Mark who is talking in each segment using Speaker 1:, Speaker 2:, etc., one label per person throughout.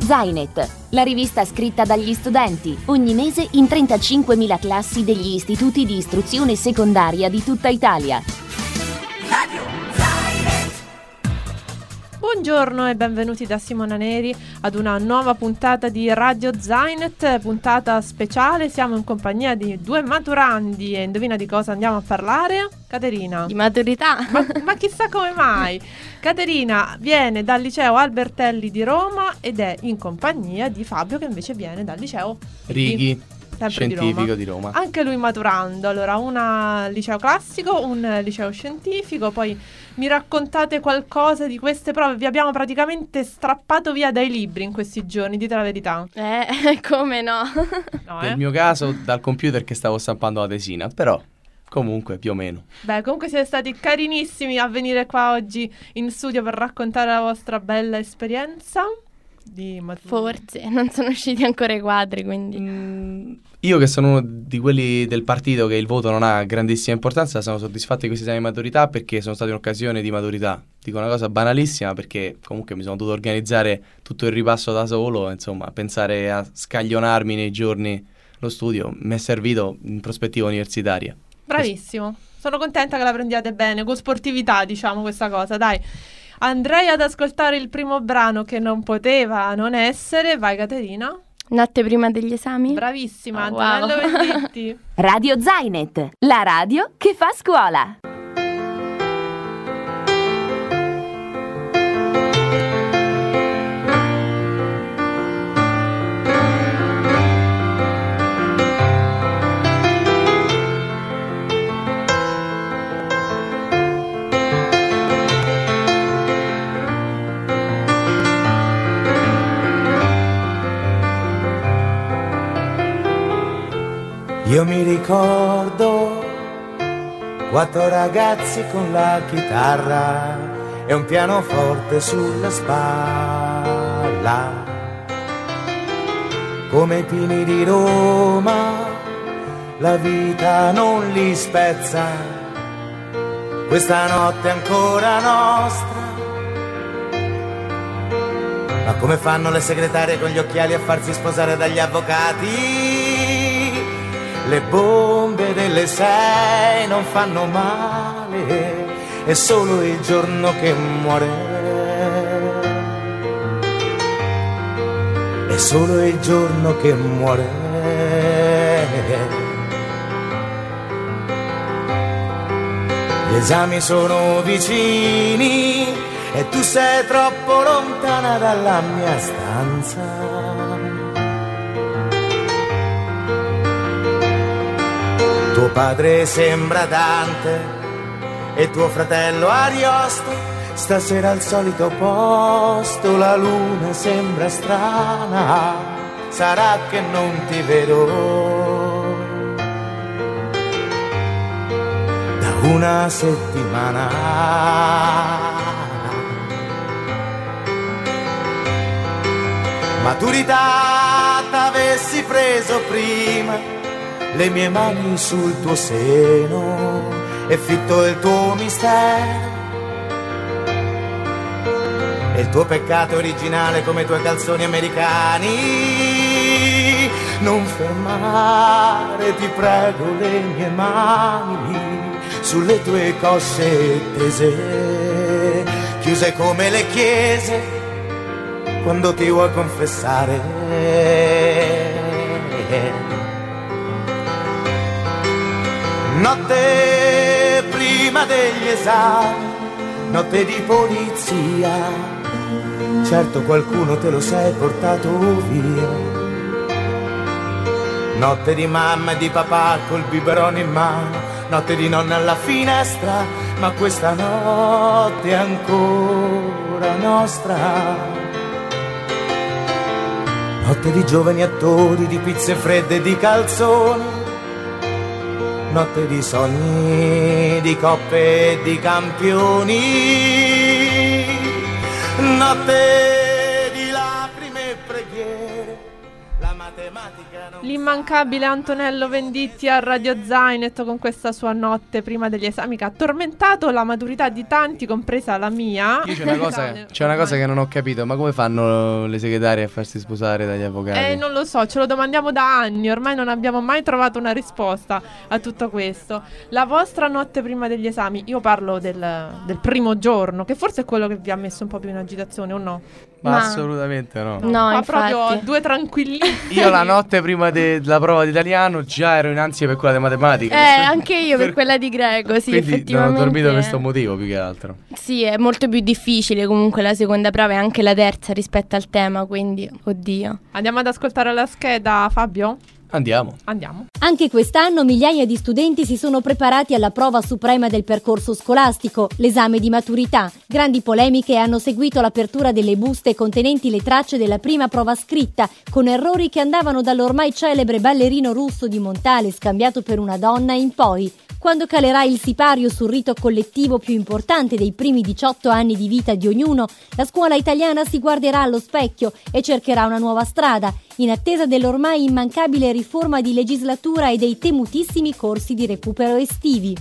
Speaker 1: Zainet, la rivista scritta dagli studenti, ogni mese in 35.000 classi degli istituti di istruzione secondaria di tutta Italia.
Speaker 2: Buongiorno e benvenuti da Simona Neri ad una nuova puntata di Radio Zainet, puntata speciale. Siamo in compagnia di due maturandi e indovina di cosa andiamo a parlare? Caterina.
Speaker 3: Di maturità.
Speaker 2: Ma chissà come mai. Caterina viene dal liceo Albertelli di Roma ed è in compagnia di Fabio che invece viene dal liceo
Speaker 4: Righi, scientifico di Roma.
Speaker 2: Anche lui maturando, allora una liceo classico, un liceo scientifico. Poi mi raccontate qualcosa di queste prove? Vi abbiamo praticamente strappato via dai libri in questi giorni, dite la verità.
Speaker 3: Come no?
Speaker 4: Nel mio caso dal computer che stavo stampando la tesina, però comunque più o meno.
Speaker 2: Beh, comunque siete stati carinissimi a venire qua oggi in studio per raccontare la vostra bella esperienza di
Speaker 3: Forse, non sono usciti ancora i quadri, quindi...
Speaker 4: Io che sono uno di quelli del partito che il voto non ha grandissima importanza, sono soddisfatto di questi esami di maturità perché sono stati un'occasione di maturità. Dico una cosa banalissima perché comunque mi sono dovuto organizzare tutto il ripasso da solo, insomma, pensare a scaglionarmi nei giorni lo studio mi è servito in prospettiva universitaria.
Speaker 2: Bravissimo, sono contenta che la prendiate bene, con sportività diciamo questa cosa, dai. Andrei ad ascoltare il primo brano che non poteva non essere, vai Caterina.
Speaker 3: Notte prima degli esami?
Speaker 2: Bravissima,
Speaker 3: Oh,
Speaker 2: Antonello
Speaker 3: wow.
Speaker 2: Venditti.
Speaker 1: Radio Zainet, la radio che fa scuola.
Speaker 5: Io mi ricordo 4 ragazzi con la chitarra e un pianoforte sulla spalla. Come i pini di Roma, la vita non li spezza. Questa notte è ancora nostra. Ma come fanno le segretarie con gli occhiali a farsi sposare dagli avvocati? Le bombe delle 6 non fanno male, è solo il giorno che muore. È solo il giorno che muore. Gli esami sono vicini e tu sei troppo lontana dalla mia stanza. Tuo padre sembra Dante e tuo fratello Ariosto. Stasera al solito posto, la luna sembra strana. Sarà che non ti vedo da una settimana. Maturità t'avessi preso prima, le mie mani sul tuo seno e fitto il tuo mistero. E il tuo peccato originale come i tuoi calzoni americani. Non fermare, ti prego, le mie mani sulle tue cosce tese, chiuse come le chiese quando ti vuoi confessare. Notte prima degli esami, notte di polizia, certo qualcuno te lo sei portato via. Notte di mamma e di papà col biberone in mano, notte di nonna alla finestra, ma questa notte è ancora nostra. Notte di giovani attori, di pizze fredde e di calzoni, notte di sogni, di coppe e di campioni, notte di lacrime e preghiere, la matematica
Speaker 2: L'immancabile Antonello Venditti a Radio Zainet con questa sua notte prima degli esami che ha tormentato la maturità di tanti, compresa la mia.
Speaker 4: Io c'è una cosa che non ho capito, ma come fanno le segretarie a farsi sposare dagli avvocati?
Speaker 2: Non lo so, ce lo domandiamo da anni, ormai non abbiamo mai trovato una risposta a tutto questo. La vostra notte prima degli esami, io parlo del primo giorno, che forse è quello che vi ha messo un po' più in agitazione, o no?
Speaker 4: Ma assolutamente no.
Speaker 3: No,
Speaker 2: Ma
Speaker 3: infatti.
Speaker 2: proprio due tranquillini.
Speaker 4: Io la notte prima della prova di italiano già ero in ansia per quella di matematica.
Speaker 3: Anche io per quella di greco, sì,
Speaker 4: quindi
Speaker 3: effettivamente.
Speaker 4: non ho dormito per questo motivo più che altro.
Speaker 3: Sì, è molto più difficile comunque la seconda prova e anche la terza rispetto al tema, quindi, oddio.
Speaker 2: Andiamo ad ascoltare la scheda, Fabio?
Speaker 4: Andiamo.
Speaker 6: Anche quest'anno migliaia di studenti si sono preparati alla prova suprema del percorso scolastico, l'esame di maturità. Grandi polemiche hanno seguito l'apertura delle buste contenenti le tracce della prima prova scritta, con errori che andavano dall'ormai celebre ballerino russo di Montale scambiato per una donna in poi. Quando calerà il sipario sul rito collettivo più importante dei primi 18 anni di vita di ognuno, la scuola italiana si guarderà allo specchio e cercherà una nuova strada, in attesa dell'ormai immancabile riforma di legislatura e dei temutissimi corsi di recupero estivi.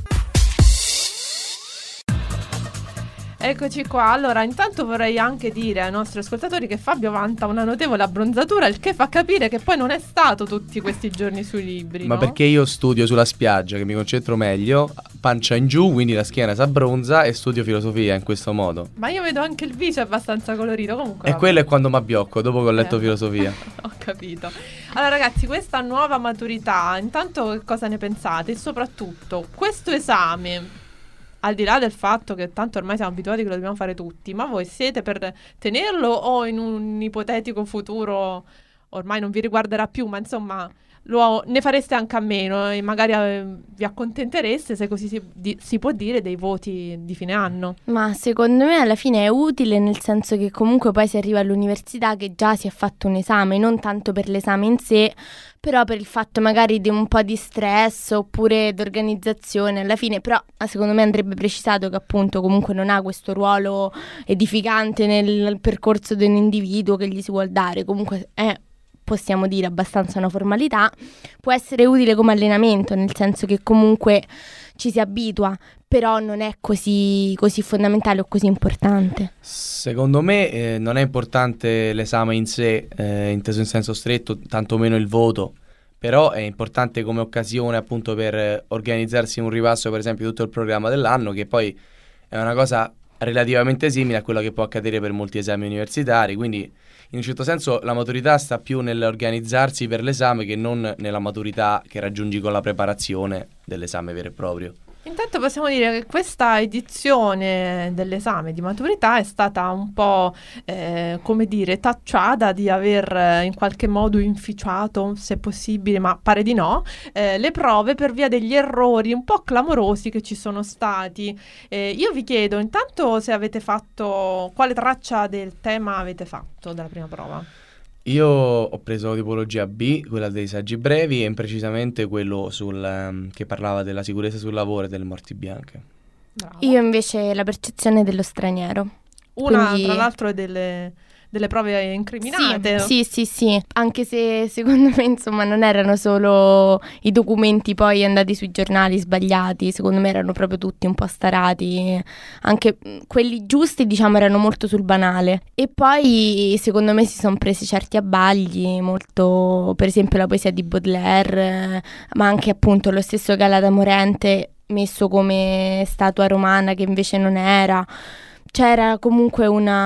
Speaker 2: Eccoci qua. Allora, intanto vorrei anche dire ai nostri ascoltatori che Fabio vanta una notevole abbronzatura, il che fa capire che poi non è stato tutti questi giorni sui libri,
Speaker 4: Ma
Speaker 2: no?
Speaker 4: perché io studio sulla spiaggia, che mi concentro meglio, pancia in giù, quindi la schiena si abbronza, e studio filosofia in questo modo.
Speaker 2: Ma io vedo anche il viso abbastanza colorito, comunque.
Speaker 4: E quello è quando mi abbiocco, dopo che ho letto filosofia.
Speaker 2: Ho capito. Allora ragazzi, questa nuova maturità, intanto che cosa ne pensate? E soprattutto, questo esame, al di là del fatto che tanto ormai siamo abituati che lo dobbiamo fare tutti, ma voi siete per tenerlo o in un ipotetico futuro, ormai non vi riguarderà più, ma insomma ne fareste anche a meno e magari vi accontentereste, se così si può dire, dei voti di fine anno?
Speaker 3: Ma secondo me alla fine è utile, nel senso che comunque poi si arriva all'università che già si è fatto un esame, non tanto per l'esame in sé, però per il fatto magari di un po' di stress oppure di organizzazione alla fine. Però secondo me andrebbe precisato che appunto comunque non ha questo ruolo edificante nel percorso di un individuo che gli si vuol dare, comunque è, possiamo dire, abbastanza una formalità. Può essere utile come allenamento, nel senso che comunque ci si abitua, però non è così fondamentale o così importante.
Speaker 4: Secondo me non è importante l'esame in sé, inteso in senso stretto, tantomeno il voto, però è importante come occasione appunto per organizzarsi un ripasso, per esempio, tutto il programma dell'anno, che poi è una cosa relativamente simile a quello che può accadere per molti esami universitari, quindi in un certo senso la maturità sta più nell'organizzarsi per l'esame che non nella maturità che raggiungi con la preparazione dell'esame vero e proprio.
Speaker 2: Intanto possiamo dire che questa edizione dell'esame di maturità è stata un po', come dire, tacciata di aver in qualche modo inficiato, se possibile, ma pare di no, le prove per via degli errori un po' clamorosi che ci sono stati. Io vi chiedo intanto se avete fatto, quale traccia del tema avete fatto della prima prova?
Speaker 4: Io ho preso tipologia B, quella dei saggi brevi, e precisamente quello che parlava della sicurezza sul lavoro e delle morti bianche.
Speaker 2: Bravo.
Speaker 3: Io invece la percezione dello straniero.
Speaker 2: Una,
Speaker 3: Quindi
Speaker 2: tra l'altro, è delle prove incriminate.
Speaker 3: Sì, anche se secondo me insomma non erano solo i documenti poi andati sui giornali sbagliati, secondo me erano proprio tutti un po' starati, anche quelli giusti diciamo erano molto sul banale, e poi secondo me si sono presi certi abbagli molto, per esempio la poesia di Baudelaire, ma anche appunto lo stesso Galata Morente messo come statua romana che invece non era. C'era comunque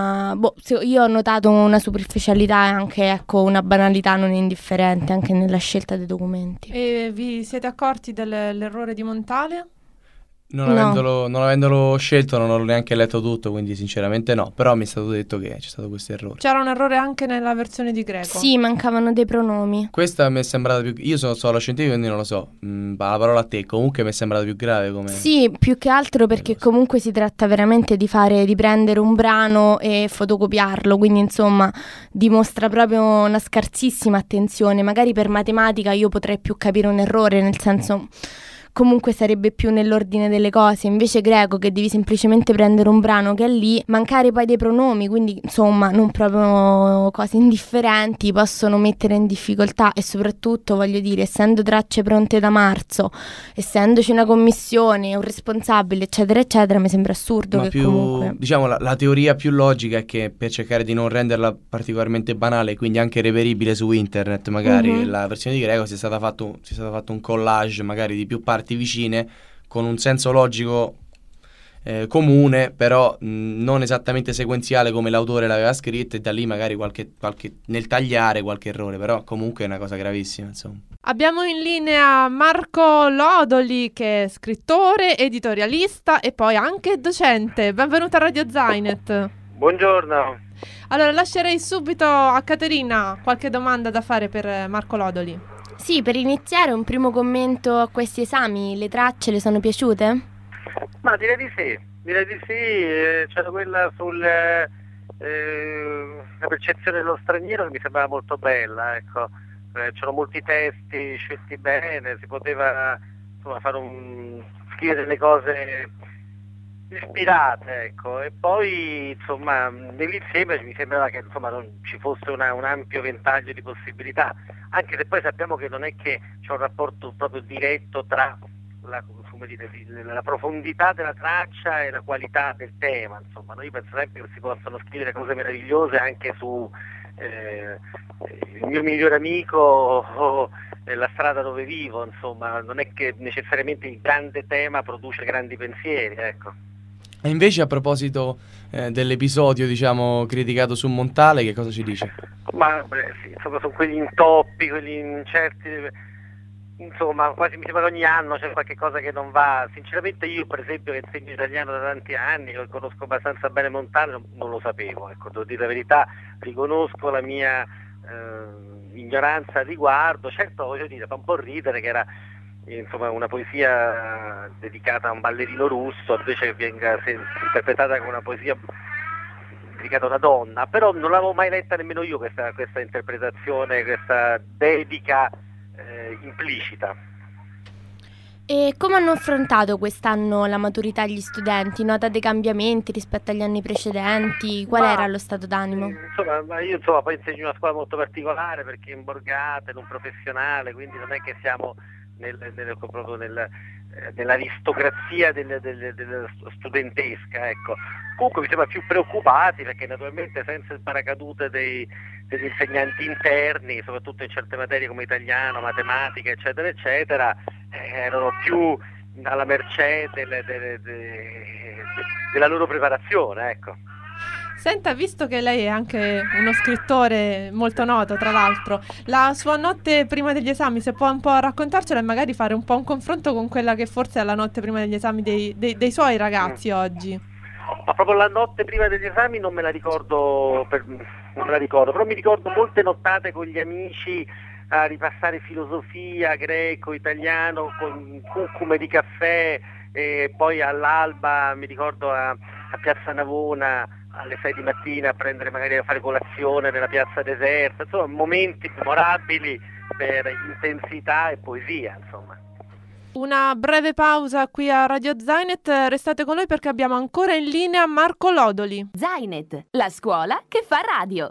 Speaker 3: io ho notato una superficialità e anche, ecco, una banalità non indifferente anche nella scelta dei documenti.
Speaker 2: E vi siete accorti dell'errore di Montale?
Speaker 4: Non avendolo scelto non l'ho neanche letto tutto, quindi sinceramente no, però mi è stato detto che c'è stato questo errore.
Speaker 2: C'era un errore anche nella versione di greco?
Speaker 3: Sì, mancavano dei pronomi.
Speaker 4: Questa mi è sembrata più... Io sono solo scientifico, quindi non lo so. La parola a te, comunque mi è sembrata più grave come...
Speaker 3: Sì, più che altro perché comunque si tratta veramente di prendere un brano e fotocopiarlo, quindi insomma dimostra proprio una scarsissima attenzione. Magari per matematica io potrei più capire un errore, nel senso... comunque sarebbe più nell'ordine delle cose. Invece greco, che devi semplicemente prendere un brano che è lì, mancare poi dei pronomi, quindi insomma non proprio cose indifferenti, possono mettere in difficoltà. E soprattutto, voglio dire, essendo tracce pronte da marzo, essendoci una commissione, un responsabile, eccetera eccetera, mi sembra assurdo.
Speaker 4: Ma
Speaker 3: che
Speaker 4: più,
Speaker 3: comunque,
Speaker 4: diciamo, la teoria più logica è che, per cercare di non renderla particolarmente banale, quindi anche reperibile su internet, magari la versione di greco sia stato fatto un collage magari di più parti vicine con un senso logico comune, però non esattamente sequenziale come l'autore l'aveva scritto, e da lì magari qualche nel tagliare qualche errore, però comunque è una cosa gravissima, insomma.
Speaker 2: Abbiamo in linea Marco Lodoli, che è scrittore, editorialista e poi anche docente. Benvenuto a Radio Zainet.
Speaker 7: Buongiorno.
Speaker 2: Allora, lascerei subito a Caterina qualche domanda da fare per Marco Lodoli.
Speaker 3: sì, per iniziare un primo commento a questi esami. Le tracce le sono piaciute?
Speaker 7: Ma direi di sì, c'era quella sulla percezione dello straniero che mi sembrava molto bella, ecco. C'erano molti testi scelti bene, si poteva insomma scrivere delle cose ispirate, ecco. E poi insomma nell'insieme mi sembrava che insomma non ci fosse un ampio ventaglio di possibilità, anche se poi sappiamo che non è che c'è un rapporto proprio diretto tra la profondità della traccia e la qualità del tema. Insomma, io penso sempre che si possano scrivere cose meravigliose anche su il mio migliore amico o la strada dove vivo, insomma, non è che necessariamente il grande tema produce grandi pensieri, ecco.
Speaker 4: E invece, a proposito dell'episodio, diciamo, criticato su Montale, che cosa ci dice?
Speaker 7: Ma sì, insomma, sono quegli intoppi, quelli incerti. Insomma, quasi mi sembra che ogni anno c'è qualche cosa che non va. Sinceramente io, per esempio, che insegno italiano da tanti anni, che conosco abbastanza bene Montale, non lo sapevo, ecco, devo dire la verità, riconosco la mia ignoranza al riguardo. Certo, voglio dire, fa un po' ridere che era insomma una poesia dedicata a un ballerino russo, invece che venga interpretata come una poesia dedicata a una donna, però non l'avevo mai letta nemmeno io questa interpretazione, questa dedica implicita.
Speaker 3: E come hanno affrontato quest'anno la maturità gli studenti? Nota dei cambiamenti rispetto agli anni precedenti? Qual era lo stato d'animo?
Speaker 7: Io poi insegno una scuola molto particolare, perché in borgata, non professionale, quindi non è che siamo proprio nell'aristocrazia della studentesca, ecco. Comunque mi sembra più preoccupati, perché naturalmente senza il paracadute degli insegnanti interni, soprattutto in certe materie come italiano, matematica, eccetera eccetera, erano più alla mercé della loro preparazione, ecco.
Speaker 2: Senta, visto che lei è anche uno scrittore molto noto, tra l'altro, la sua notte prima degli esami, se può un po' raccontarcela e magari fare un po' un confronto con quella che forse è la notte prima degli esami dei suoi ragazzi oggi.
Speaker 7: Ma proprio la notte prima degli esami non me la ricordo, però mi ricordo molte nottate con gli amici a ripassare filosofia, greco, italiano, con cucume di caffè, e poi all'alba mi ricordo a Piazza Navona alle 6 di mattina a fare colazione nella piazza deserta, insomma momenti memorabili per intensità e poesia, insomma.
Speaker 2: Una breve pausa qui a Radio Zainet, restate con noi perché abbiamo ancora in linea Marco Lodoli.
Speaker 1: Zainet, la scuola che fa radio.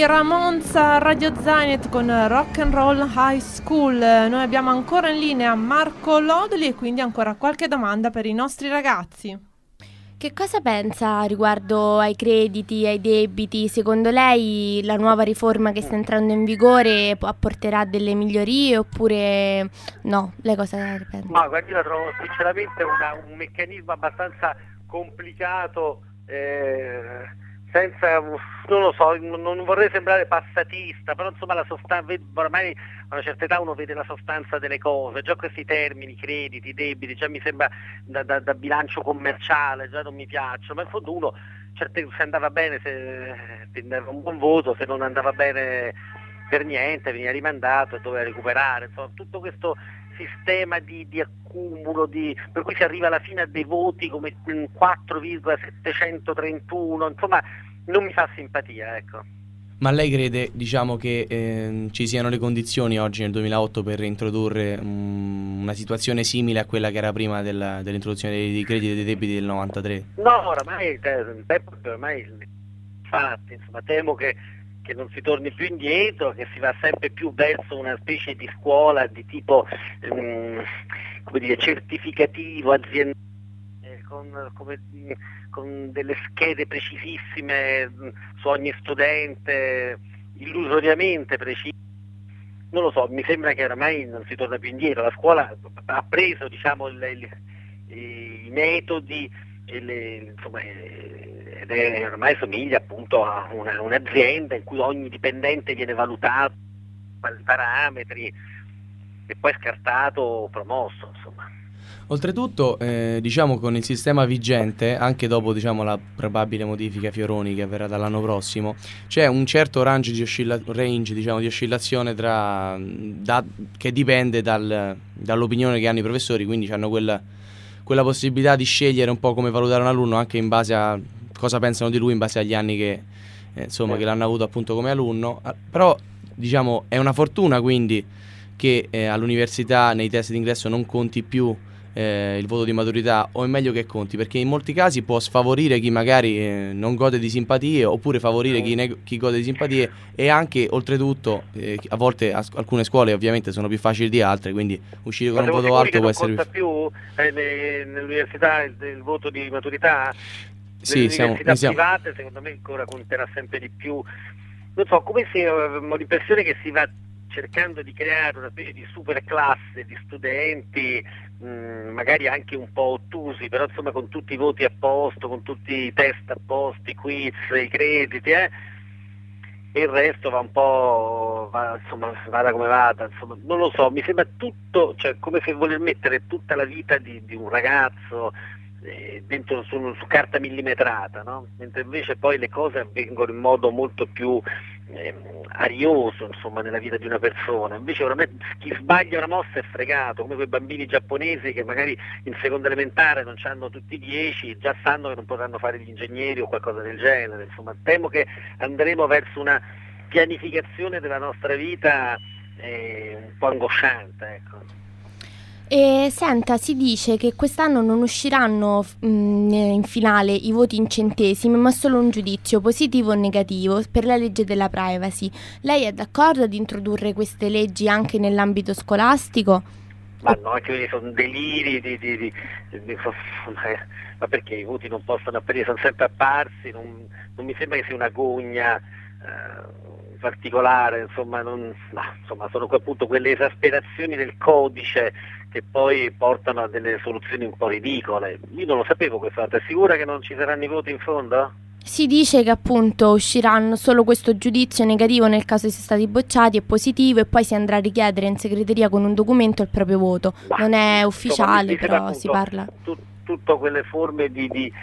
Speaker 2: i Ramones a Radio Zenith con Rock and Roll High School. Noi abbiamo ancora in linea Marco Lodoli e quindi ancora qualche domanda per i nostri ragazzi.
Speaker 3: Che cosa pensa riguardo ai crediti, ai debiti? Secondo lei la nuova riforma che sta entrando in vigore apporterà delle migliorie oppure no? Lei cosa pensa?
Speaker 7: Ma guardi, io la trovo sinceramente un meccanismo abbastanza complicato, senza, non lo so, non vorrei sembrare passatista, però insomma la sostanza, ormai a una certa età uno vede la sostanza delle cose, già questi termini, crediti, debiti, già mi sembra da bilancio commerciale, già non mi piacciono, ma in fondo uno, se andava bene se prendeva un buon voto, se non andava bene per niente veniva rimandato e doveva recuperare, insomma tutto questo sistema di accumulo, per cui si arriva alla fine a dei voti come 4,731, insomma non mi fa simpatia, ecco.
Speaker 4: Ma lei crede, diciamo, che ci siano le condizioni oggi nel 2008 per reintrodurre una situazione simile a quella che era prima dell'introduzione dei crediti e dei debiti del 93?
Speaker 7: No, oramai infatti, insomma, temo che non si torni più indietro, che si va sempre più verso una specie di scuola di tipo come dire, certificativo, aziendale, con delle schede precisissime su ogni studente, illusoriamente precise. Non lo so, mi sembra che oramai non si torna più indietro, la scuola ha preso, diciamo, i metodi insomma, ed è ormai somiglia appunto a un'azienda in cui ogni dipendente viene valutato per i parametri e poi scartato o promosso, insomma.
Speaker 4: Oltretutto, diciamo, con il sistema vigente, anche dopo, diciamo, la probabile modifica Fioroni che avverrà dall'anno prossimo, c'è un certo range di oscillazione che dipende dall'opinione che hanno i professori, quindi hanno quella possibilità di scegliere un po' come valutare un alunno anche in base a cosa pensano di lui, in base agli anni che che l'hanno avuto appunto come alunno. Però, diciamo, è una fortuna quindi che all'università nei test d'ingresso non conti più il voto di maturità, o è meglio che conti, perché in molti casi può sfavorire chi magari non gode di simpatie, oppure favorire chi gode di simpatie, e anche oltretutto a volte alcune scuole ovviamente sono più facili di altre, quindi uscire con un voto alto può essere
Speaker 7: più nell'università il voto di maturità.
Speaker 4: Sì,
Speaker 7: università private secondo me ancora conterà sempre di più. Non so, come se ho l'impressione che si va cercando di creare una specie di super classe di studenti, magari anche un po' ottusi, però insomma con tutti i voti a posto, con tutti i test a posto, i quiz, i crediti, e il resto va un po', vada come vada, insomma, non lo so, mi sembra tutto, cioè come se voler mettere tutta la vita di un ragazzo dentro su carta millimetrata, no? Mentre invece poi le cose avvengono in modo molto più arioso, insomma, nella vita di una persona. Invece veramente chi sbaglia una mossa è fregato, come quei bambini giapponesi che magari in seconda elementare non hanno tutti 10, già sanno che non potranno fare gli ingegneri o qualcosa del genere. Insomma, temo che andremo verso una pianificazione della nostra vita un po' angosciante, ecco.
Speaker 3: E senta, si dice che quest'anno non usciranno in finale i voti in centesimi, ma solo un giudizio positivo o negativo per la legge della privacy. Lei è d'accordo ad introdurre queste leggi anche nell'ambito scolastico?
Speaker 7: Ma no, che sono deliri ma perché i voti non possono apparire, sono sempre apparsi, non mi sembra che sia una gogna particolare, insomma, sono appunto quelle esasperazioni del codice che poi portano a delle soluzioni un po' ridicole. Io non lo sapevo questa volta. È sicura che non ci saranno i voti in fondo?
Speaker 3: Si dice che appunto usciranno solo questo giudizio negativo nel caso sia stati bocciati e positivo, e poi si andrà a richiedere in segreteria con un documento il proprio voto. Non è ufficiale, però si parla.
Speaker 7: Tutte quelle forme di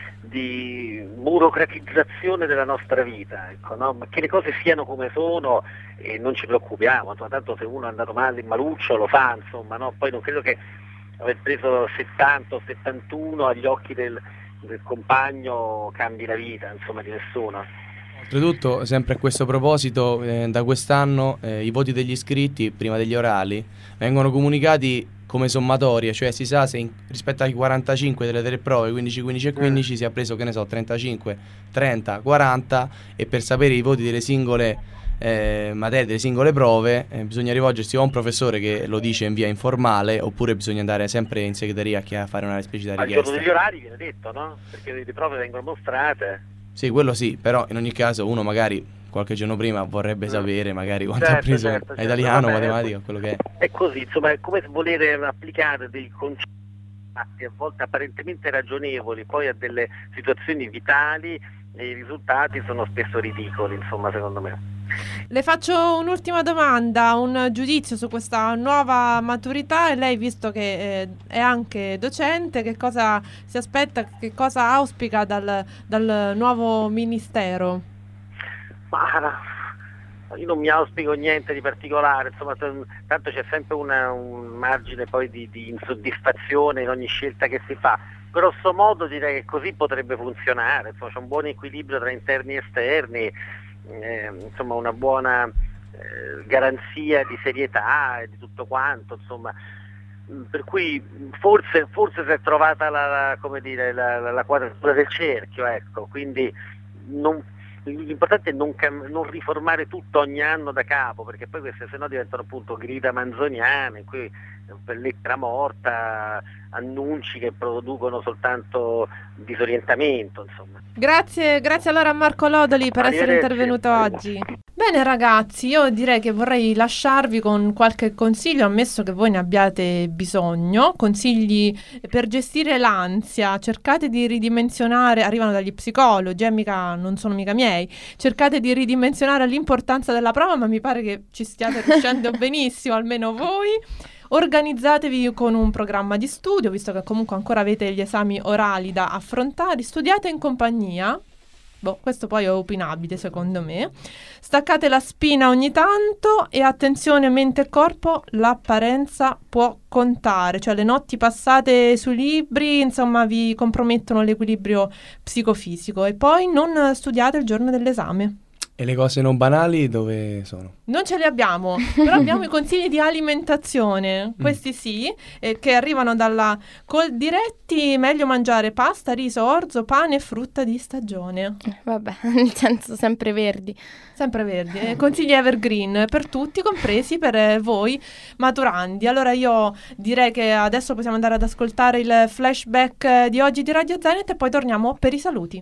Speaker 7: burocratizzazione della nostra vita, ecco, no? Ma che le cose siano come sono e non ci preoccupiamo, tanto se uno è andato male in maluccio lo fa, insomma, no? Poi non credo che aver preso 70 o 71 agli occhi del compagno cambi la vita, insomma, di nessuno.
Speaker 4: Oltretutto, sempre a questo proposito, da quest'anno i voti degli iscritti prima degli orali vengono comunicati come sommatoria, cioè si sa se rispetto ai 45 delle tre prove, 15, 15 e 15, si è preso, che ne so, 35, 30, 40, e per sapere i voti delle singole materie, delle singole prove, bisogna rivolgersi a un professore che lo dice in via informale, oppure bisogna andare sempre in segreteria a fare una esplicita richiesta.
Speaker 7: Al giorno degli orari viene detto, no? Perché le prove vengono mostrate.
Speaker 4: Sì, quello sì, però in ogni caso uno magari qualche giorno prima vorrebbe sapere magari quanto ha preso a italiano, matematica, quello che è.
Speaker 7: È così, insomma, è come volere applicare dei concetti a volte apparentemente ragionevoli poi a delle situazioni vitali, e i risultati sono spesso ridicoli, insomma, secondo me.
Speaker 2: Le faccio un'ultima domanda, un giudizio su questa nuova maturità, e lei, visto che è anche docente, che cosa si aspetta, che cosa auspica dal nuovo ministero?
Speaker 7: Ma io non mi auspico niente di particolare, insomma, tanto c'è sempre un margine poi di insoddisfazione in ogni scelta che si fa. Grosso modo direi che così potrebbe funzionare, insomma, c'è un buon equilibrio tra interni e esterni, insomma una buona garanzia di serietà e di tutto quanto, insomma, per cui forse si è trovata la quadratura del cerchio, ecco, quindi l'importante è non riformare tutto ogni anno da capo, perché poi queste sennò diventano appunto grida manzoniane, in cui per lettera morta, annunci che producono soltanto disorientamento, insomma.
Speaker 2: Grazie allora a Marco Lodoli per essere intervenuto oggi. Bene ragazzi, io direi che vorrei lasciarvi con qualche consiglio, ammesso che voi ne abbiate bisogno, consigli per gestire l'ansia. Cercate di ridimensionare, arrivano dagli psicologi, non sono mica miei, cercate di ridimensionare l'importanza della prova, ma mi pare che ci stiate riuscendo benissimo, almeno voi. Organizzatevi con un programma di studio, visto che comunque ancora avete gli esami orali da affrontare, studiate in compagnia. Questo poi è opinabile secondo me. Staccate la spina ogni tanto e attenzione mente e corpo, l'apparenza può contare, cioè le notti passate sui libri insomma vi compromettono l'equilibrio psicofisico, e poi non studiate il giorno dell'esame.
Speaker 4: E le cose non banali dove sono?
Speaker 2: Non ce le abbiamo, però abbiamo i consigli di alimentazione, questi sì, che arrivano dalla Coldiretti. Meglio mangiare pasta, riso, orzo, pane e frutta di stagione.
Speaker 3: Vabbè, nel senso sempre verdi.
Speaker 2: Sempre verdi, consigli evergreen per tutti, compresi per voi maturandi. Allora io direi che adesso possiamo andare ad ascoltare il flashback di oggi di Radio Zenit e poi torniamo per i saluti.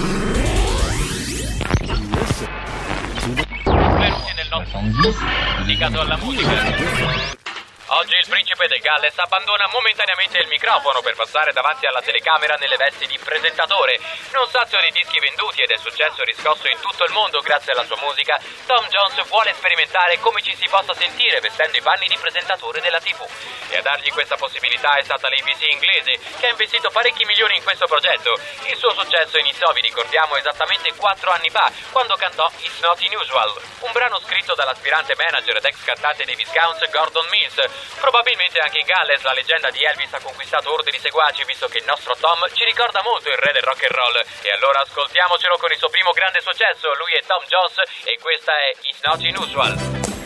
Speaker 8: Benvenuti nel nostro dedicato alla musica. Oggi il principe del Galles abbandona momentaneamente il microfono per passare davanti alla telecamera nelle vesti di presentatore. Non sazio di dischi venduti ed è successo riscosso in tutto il mondo grazie alla sua musica, Tom Jones vuole sperimentare come ci si possa sentire vestendo i panni di presentatore della TV. E a dargli questa possibilità è stata l'ABC inglese, che ha investito parecchi milioni in questo progetto. Il suo successo iniziò, vi ricordiamo, esattamente 4 anni fa, quando cantò It's Not Unusual, un brano scritto dall'aspirante manager ed ex cantante dei Viscounts Gordon Mills. Probabilmente anche in Galles la leggenda di Elvis ha conquistato orde di seguaci, visto che il nostro Tom ci ricorda molto il re del rock and roll. E allora ascoltiamocelo con il suo primo grande successo. Lui è Tom Jones e questa è It's Not Unusual.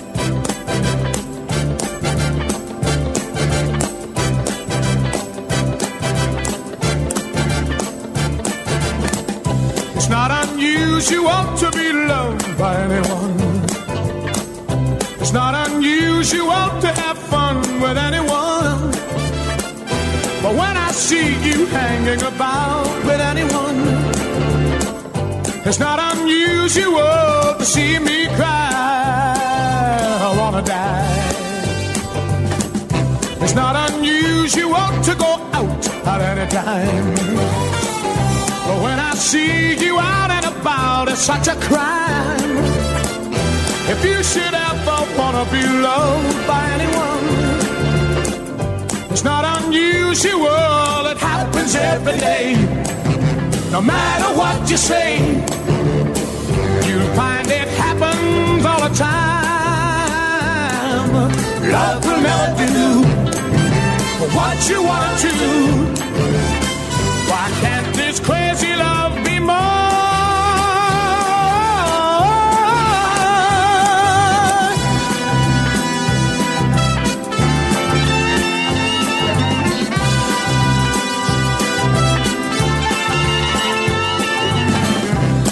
Speaker 9: It's not unusual to be loved by anyone. It's not unusual to have fun with anyone. But when I see you hanging about with anyone, it's not unusual to see me cry. I wanna die. It's not unusual to go out at any time. But when I see you out and about, it's such a crime. If you should ever wanna be loved by anyone, it's not unusual, it happens every day. No matter what you say, you'll find it happens all the time. Love will never do what you want to do. Why can't this crazy love be more?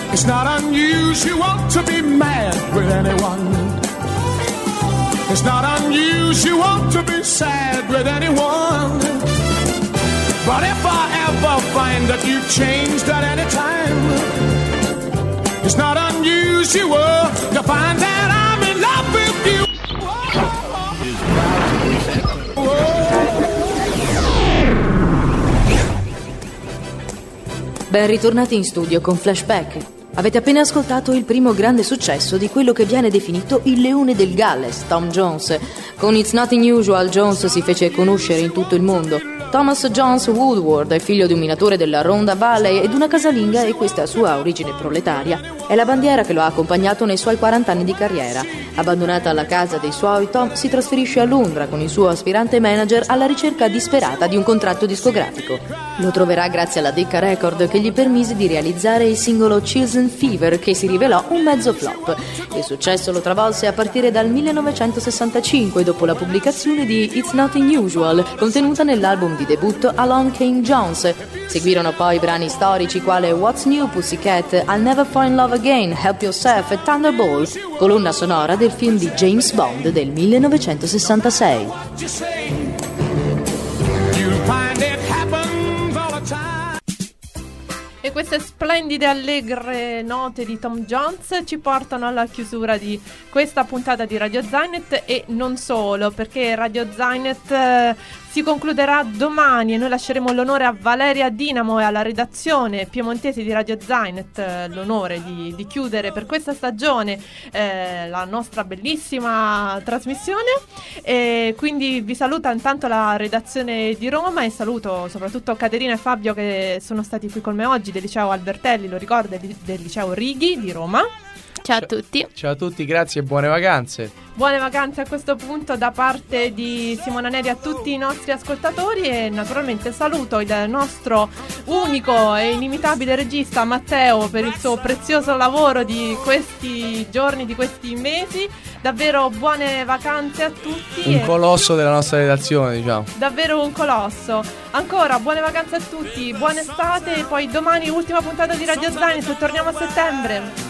Speaker 9: It's not unusual to be mad with anyone. It's not unusual to be sad with anyone. But if I ever find that you've changed at any time, it's not unusual to find that I'm in love with you.
Speaker 10: Ben ritornati in studio con Flashback. Avete appena ascoltato il primo grande successo di quello che viene definito il leone del Galles, Tom Jones. Con It's Nothing Usual Jones si fece conoscere in tutto il mondo. Thomas Jones Woodward è figlio di un minatore della Rhondda Valley ed una casalinga, e questa sua origine proletaria è la bandiera che lo ha accompagnato nei suoi 40 anni di carriera. Abbandonata la casa dei suoi, Tom si trasferisce a Londra con il suo aspirante manager alla ricerca disperata di un contratto discografico. Lo troverà grazie alla Decca Record, che gli permise di realizzare il singolo Chills and Fever, che si rivelò un mezzo flop. Il successo lo travolse a partire dal 1965, dopo la pubblicazione di It's Nothing Usual, contenuta nell'album di debutto Along Came Jones. Seguirono poi brani storici quale What's New Pussycat, I'll Never Fall in Love Again, Help Yourself e Thunderball, colonna sonora del film di James Bond del 1966.
Speaker 2: E queste splendide allegre note di Tom Jones ci portano alla chiusura di questa puntata di Radio Zainet, e non solo, perché Radio Zainet si concluderà domani e noi lasceremo l'onore a Valeria Dinamo e alla redazione piemontese di Radio Zainet, l'onore di chiudere per questa stagione la nostra bellissima trasmissione. E quindi vi saluta intanto la redazione di Roma, e saluto soprattutto Caterina e Fabio, che sono stati qui con me oggi, del liceo Albertelli, lo ricordo, del liceo Righi di Roma.
Speaker 3: Ciao a tutti.
Speaker 4: Ciao a tutti, grazie e buone vacanze.
Speaker 2: Buone vacanze a questo punto da parte di Simona Neri a tutti i nostri ascoltatori, e naturalmente saluto il nostro unico e inimitabile regista Matteo per il suo prezioso lavoro di questi giorni, di questi mesi. Davvero buone vacanze a tutti.
Speaker 4: Un colosso della nostra redazione, diciamo. Davvero
Speaker 2: un colosso. Ancora buone vacanze a tutti, buona estate, e poi domani ultima puntata di Radio Zainet e torniamo a settembre.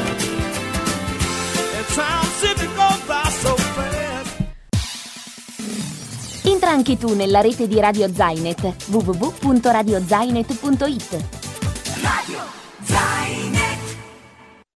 Speaker 1: Entra anche tu nella rete di Radio Zainet, www.radiozainet.it.